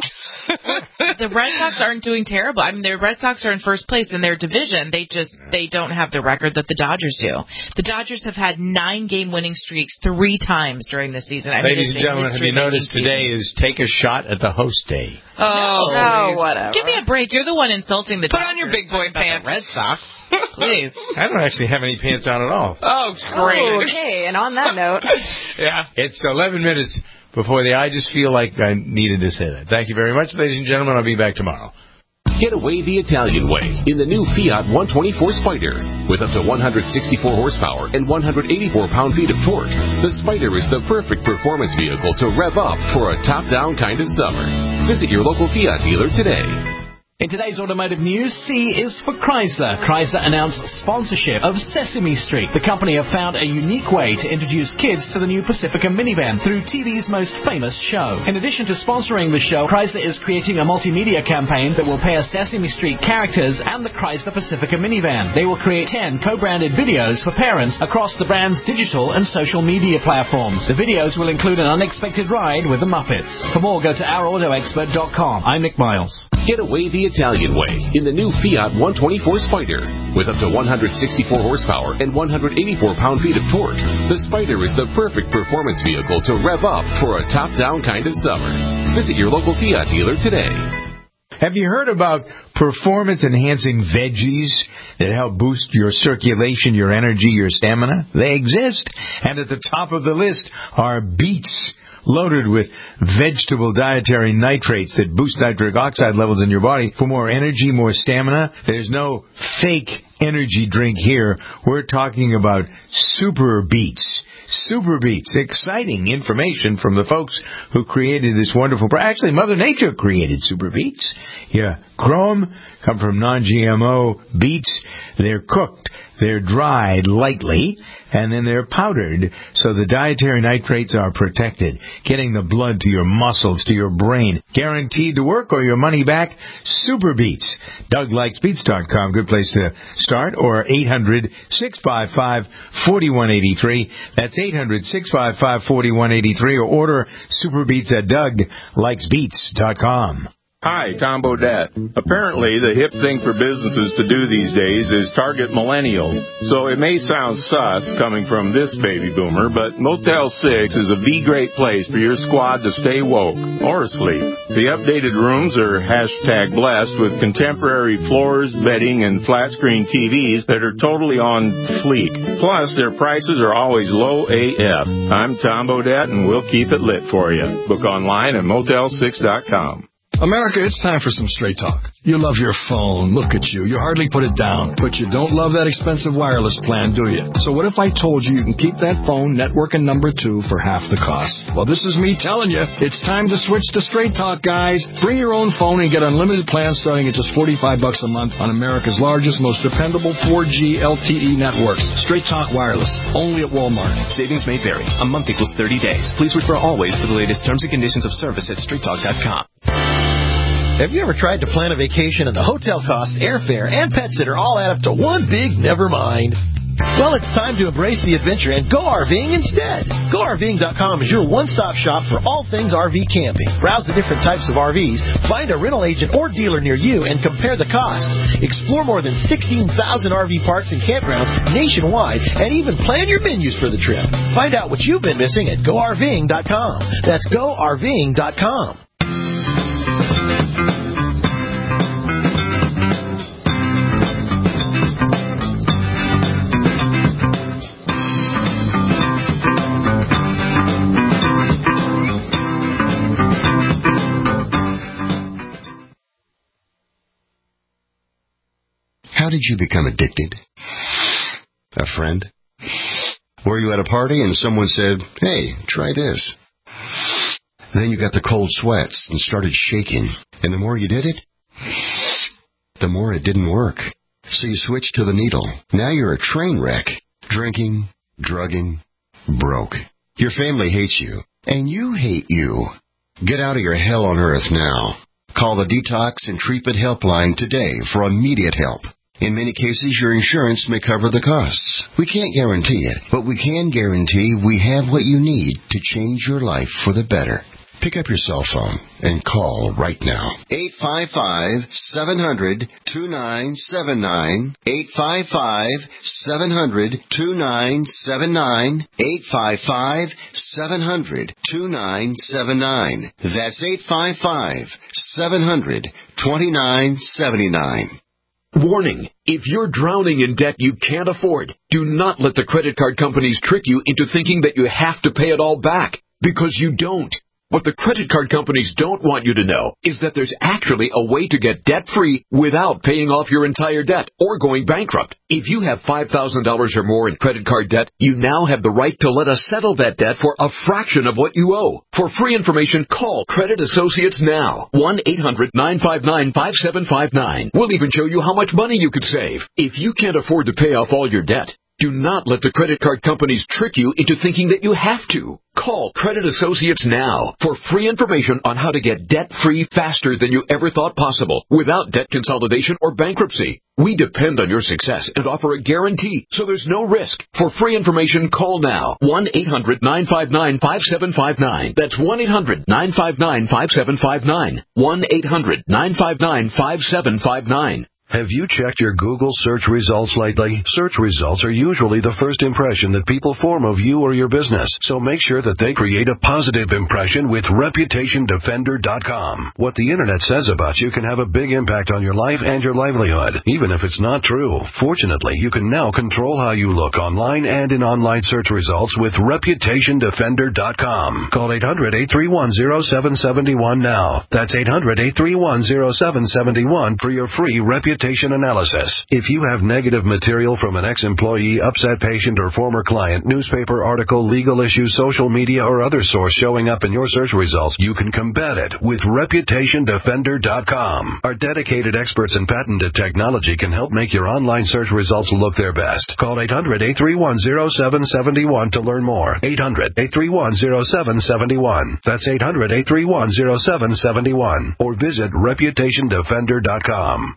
The Red Sox aren't doing terrible. I mean, the Red Sox are in first place in their division. They just they don't have the record that the Dodgers do. The Dodgers have had nine game winning streaks three times during the season. I Ladies mean, and gentlemen, have you noticed today is take a shot at the host day? Oh, no, oh whatever. Give me a break. You're the one insulting the Put Dodgers. on your big boy pants. Red Sox. Please. I don't actually have any pants on at all. Oh, great. Oh, okay, and on that note. Yeah. It's eleven minutes before the I just feel like I needed to say that. Thank you very much, ladies and gentlemen. I'll be back tomorrow. Get away the Italian way in the new Fiat one twenty-four Spider. With up to one hundred sixty-four horsepower and one hundred eighty-four pound-feet of torque, the Spider is the perfect performance vehicle to rev up for a top-down kind of summer. Visit your local Fiat dealer today. In today's automotive news, C is for Chrysler. Chrysler announced sponsorship of Sesame Street. The company have found a unique way to introduce kids to the new Pacifica minivan through T V's most famous show. In addition to sponsoring the show, Chrysler is creating a multimedia campaign that will pair Sesame Street characters and the Chrysler Pacifica minivan. They will create ten co-branded videos for parents across the brand's digital and social media platforms. The videos will include an unexpected ride with the Muppets. For more, go to our auto expert dot com. I'm Nick Miles. Get away the Italian way in the new Fiat one twenty-four Spider. With up to one hundred sixty-four horsepower and one hundred eighty-four pound-feet of torque, the Spider is the perfect performance vehicle to rev up for a top-down kind of summer. Visit your local Fiat dealer today. Have you heard about performance-enhancing veggies that help boost your circulation, your energy, your stamina? They exist. And at the top of the list are beets, loaded with vegetable dietary nitrates that boost nitric oxide levels in your body for more energy, more stamina. There's no fake energy drink here. We're talking about Super Beets. Super Beets. Exciting information from the folks who created this wonderful... Actually, Mother Nature created Super Beets. Yeah, grow them, come from non-G M O beets. They're cooked. They're dried lightly, and then they're powdered, so the dietary nitrates are protected, getting the blood to your muscles, to your brain. Guaranteed to work or your money back. Super Beets. Doug Likes Beets dot com, good place to start, or eight hundred, six five five, four one eight three. That's eight hundred, six five five, four one eight three, or order Super Beets at Doug Likes Beets dot com. Hi, Tom Bodette. Apparently, the hip thing for businesses to do these days is target millennials. So it may sound sus coming from this baby boomer, but Motel six is a V-great place for your squad to stay woke or asleep. The updated rooms are hashtag blessed with contemporary floors, bedding, and flat-screen T Vs that are totally on fleek. Plus, their prices are always low A F. I'm Tom Bodette, and we'll keep it lit for you. Book online at motel six dot com. America, it's time for some straight talk. You love your phone. Look at you. You hardly put it down. But you don't love that expensive wireless plan, do you? So what if I told you you can keep that phone network and number two for half the cost? Well, this is me telling you. It's time to switch to Straight Talk, guys. Bring your own phone and get unlimited plans starting at just forty-five bucks a month on America's largest, most dependable four G L T E networks. Straight Talk Wireless. Only at Walmart. Savings may vary. A month equals thirty days. Please refer always to the latest terms and conditions of service at straight talk dot com. Have you ever tried to plan a vacation and the hotel costs, airfare, and pet sitter all add up to one big never mind? Well, it's time to embrace the adventure and go RVing instead. Go R V ing dot com is your one-stop shop for all things R V camping. Browse the different types of R Vs, find a rental agent or dealer near you, and compare the costs. Explore more than sixteen thousand R V parks and campgrounds nationwide, and even plan your menus for the trip. Find out what you've been missing at go R V ing dot com. That's go R V ing dot com. How did you become addicted? A friend? Were you at a party and someone said, "Hey, try this"? Then you got the cold sweats and started shaking. And the more you did it, the more it didn't work. So you switched to the needle. Now you're a train wreck. Drinking, drugging, broke. Your family hates you. And you hate you. Get out of your hell on earth now. Call the Detox and Treatment Helpline today for immediate help. In many cases, your insurance may cover the costs. We can't guarantee it, but we can guarantee we have what you need to change your life for the better. Pick up your cell phone and call right now. eight five five, seven hundred, two nine seven nine. eight five five, seven hundred, two nine seven nine. eight five five, seven hundred, two nine seven nine. That's eight five five, seven hundred, two nine seven nine. Warning, if you're drowning in debt you can't afford, do not let the credit card companies trick you into thinking that you have to pay it all back, because you don't. What the credit card companies don't want you to know is that there's actually a way to get debt-free without paying off your entire debt or going bankrupt. If you have five thousand dollars or more in credit card debt, you now have the right to let us settle that debt for a fraction of what you owe. For free information, call Credit Associates now. one eight hundred, nine five nine, five seven five nine. We'll even show you how much money you could save. If you can't afford to pay off all your debt, do not let the credit card companies trick you into thinking that you have to. Call Credit Associates now for free information on how to get debt-free faster than you ever thought possible without debt consolidation or bankruptcy. We depend on your success and offer a guarantee, so there's no risk. For free information, call now. one eight hundred, nine five nine, five seven five nine. That's one eight hundred, nine five nine, five seven five nine. one eight hundred, nine five nine, five seven five nine. Have you checked your Google search results lately? Search results are usually the first impression that people form of you or your business, so make sure that they create a positive impression with Reputation Defender dot com. What the Internet says about you can have a big impact on your life and your livelihood, even if it's not true. Fortunately, you can now control how you look online and in online search results with Reputation Defender dot com. Call eight hundred, eight three one, zero seven seven one now. That's eight hundred, eight three one, zero seven seven one for your free Reputation analysis. If you have negative material from an ex-employee, upset patient, or former client, newspaper article, legal issue, social media, or other source showing up in your search results, you can combat it with Reputation Defender dot com. Our dedicated experts in patented technology can help make your online search results look their best. Call eight hundred, eight three one, zero seven seven one to learn more. eight hundred, eight three one, zero seven seven one. That's eight hundred, eight three one, zero seven seven one. Or visit Reputation Defender dot com.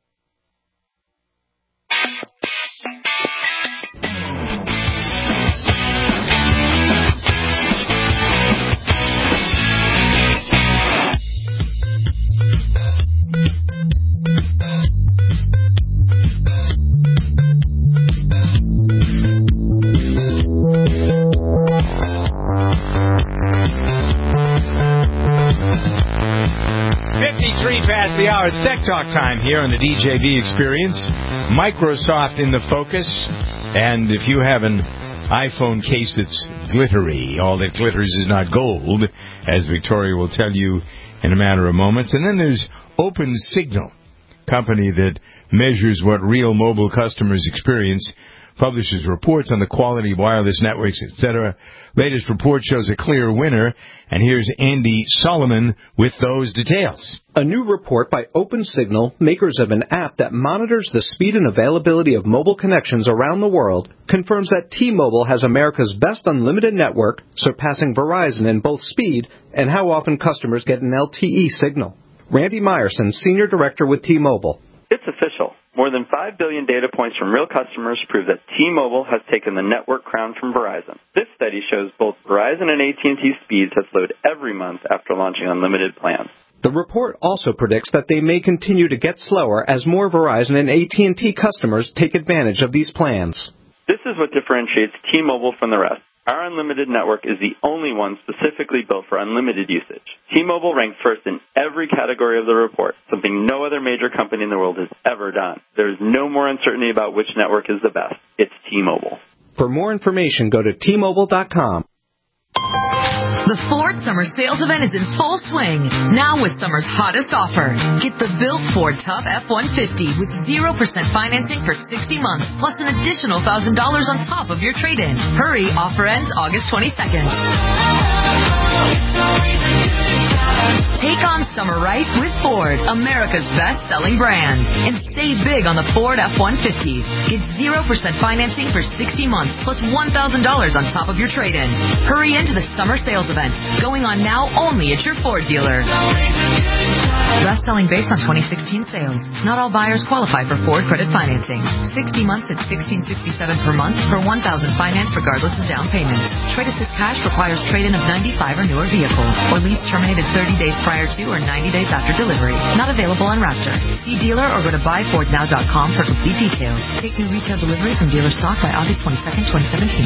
Past the hour. It's Tech Talk time here on the D J V Experience. Microsoft in the focus. And if you have an iPhone case that's glittery, all that glitters is not gold, as Victoria will tell you in a matter of moments. And then there's OpenSignal, company that measures what real mobile customers experience, publishes reports on the quality of wireless networks, et cetera. Latest report shows a clear winner, and here's Andy Solomon with those details. A new report by OpenSignal, makers of an app that monitors the speed and availability of mobile connections around the world, confirms that T-Mobile has America's best unlimited network, surpassing Verizon in both speed and how often customers get an L T E signal. Randy Meyerson, Senior Director with T-Mobile. It's official. More than five billion data points from real customers prove that T-Mobile has taken the network crown from Verizon. This study shows both Verizon and A T and T speeds have slowed every month after launching unlimited plans. The report also predicts that they may continue to get slower as more Verizon and A T and T customers take advantage of these plans. This is what differentiates T-Mobile from the rest. Our unlimited network is the only one specifically built for unlimited usage. T-Mobile ranks first in every category of the report, something no other major company in the world has ever done. There is no more uncertainty about which network is the best. It's T-Mobile. For more information, go to T Mobile dot com. The Ford Summer Sales Event is in full swing, now with summer's hottest offer. Get the built Ford Tough F one fifty with zero percent financing for sixty months, plus an additional one thousand dollars on top of your trade-in. Hurry, offer ends August twenty-second. Take on summer right with Ford, America's best-selling brand, and save big on the Ford F one fifty. Get zero percent financing for sixty months plus one thousand dollars on top of your trade-in. Hurry into the summer sales event, going on now only at your Ford dealer. Best-selling based on twenty sixteen sales. Not all buyers qualify for Ford credit financing. sixty months at sixteen sixty-seven per month for one thousand dollars finance regardless of down payment. Trade Assist cash requires trade-in of ninety-five or newer vehicle, or lease terminated thirty days prior to or ninety days after delivery. Not available on Raptor. See dealer or go to buy ford now dot com for complete details. Take new retail delivery from dealer stock by August twenty-second, twenty seventeen.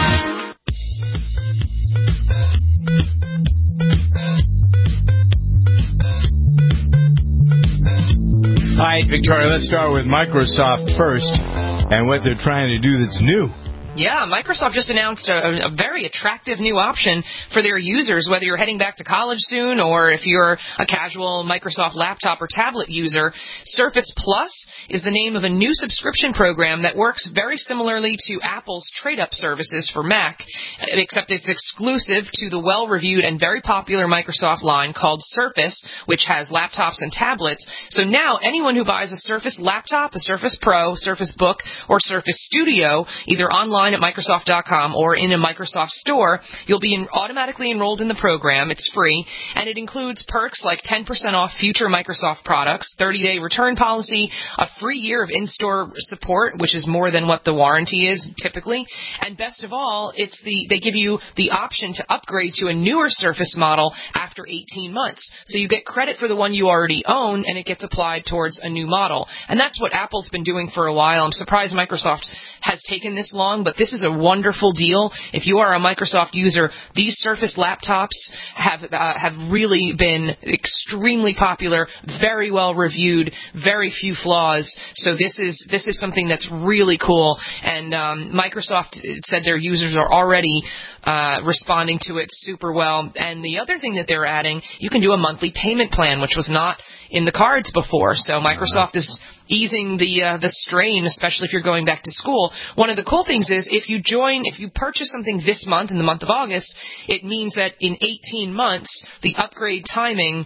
All right, Victoria, let's start with Microsoft first and what they're trying to do that's new. Yeah, Microsoft just announced a, a very attractive new option for their users, whether you're heading back to college soon or if you're a casual Microsoft laptop or tablet user. Surface Plus is the name of a new subscription program that works very similarly to Apple's trade-up services for Mac, except it's exclusive to the well-reviewed and very popular Microsoft line called Surface, which has laptops and tablets. So now anyone who buys a Surface laptop, a Surface Pro, Surface Book, or Surface Studio, either online at Microsoft dot com or in a Microsoft store, you'll be in, automatically enrolled in the program. It's free, and it includes perks like ten percent off future Microsoft products, thirty-day return policy, a free year of in-store support, which is more than what the warranty is typically, and best of all, it's the they give you the option to upgrade to a newer Surface model after eighteen months. So you get credit for the one you already own, and it gets applied towards a new model. And that's what Apple's been doing for a while. I'm surprised Microsoft has taken this long, but this is a wonderful deal. If you are a Microsoft user, these Surface laptops have uh, have really been extremely popular, very well reviewed, very few flaws. So this is this is something that's really cool. And um, Microsoft said their users are already uh, responding to it super well. And the other thing that they're adding, you can do a monthly payment plan, which was not in the cards before. So Microsoft is easing the uh, the strain, especially if you're going back to school. One of the cool things is if you join, if you purchase something this month, in the month of August, it means that in eighteen months, the upgrade timing,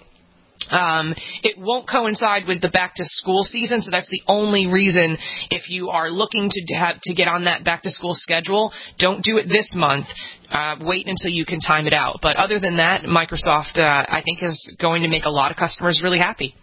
um, it won't coincide with the back-to-school season, so that's the only reason if you are looking to have to get on that back-to-school schedule, don't do it this month. Uh, wait until you can time it out. But other than that, Microsoft, uh, I think, is going to make a lot of customers really happy.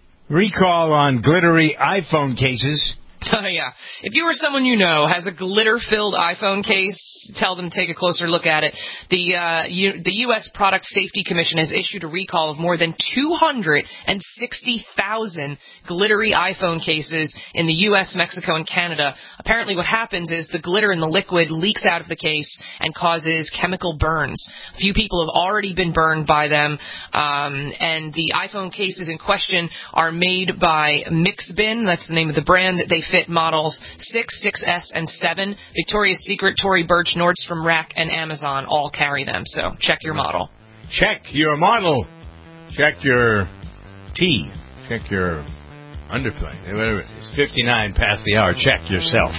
Recall on glittery iPhone cases. Oh, yeah. If you or someone you know has a glitter-filled iPhone case, tell them to take a closer look at it. The uh, U- the U S Product Safety Commission has issued a recall of more than two hundred sixty thousand glittery iPhone cases in the U S, Mexico, and Canada. Apparently what happens is the glitter in the liquid leaks out of the case and causes chemical burns. A few people have already been burned by them, um, and the iPhone cases in question are made by Mixbin. That's the name of the brand that they fit models six, six S, and seven. Victoria's Secret, Tory Burch, Nordstrom Rack, and Amazon all carry them, so check your model. Check your model. Check your T. Check your underplay. Whatever it is. fifty-nine past the hour. Check yourself.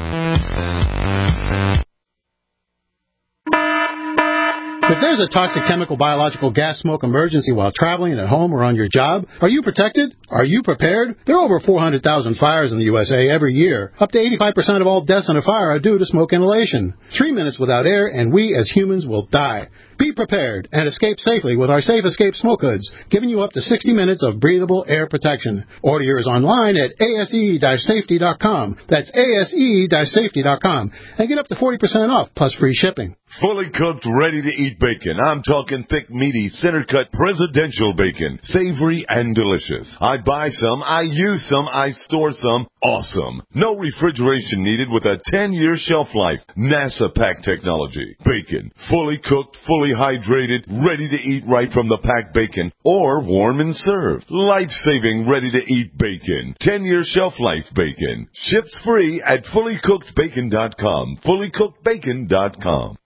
If there's a toxic chemical, biological, gas smoke emergency while traveling at home or on your job, are you protected? Are you prepared? There are over four hundred thousand fires in the U S A every year. Up to eighty-five percent of all deaths in a fire are due to smoke inhalation. Three minutes without air, and we as humans will die. Be prepared and escape safely with our Safe Escape Smoke Hoods, giving you up to sixty minutes of breathable air protection. Order yours online at A S E safety dot com. That's A S E safety dot com. And get up to forty percent off, plus free shipping. Fully cooked, ready-to-eat bacon. I'm talking thick, meaty, center-cut, presidential bacon. Savory and delicious. I buy some, I use some, I store some. Awesome. No refrigeration needed with a ten-year shelf life. NASA pack technology. Bacon. Fully cooked, fully hydrated, ready to eat right from the packed bacon, or warm and served. Life-saving, ready-to-eat bacon. ten-year shelf life bacon. Ships free at fully cooked bacon dot com. fully cooked bacon dot com.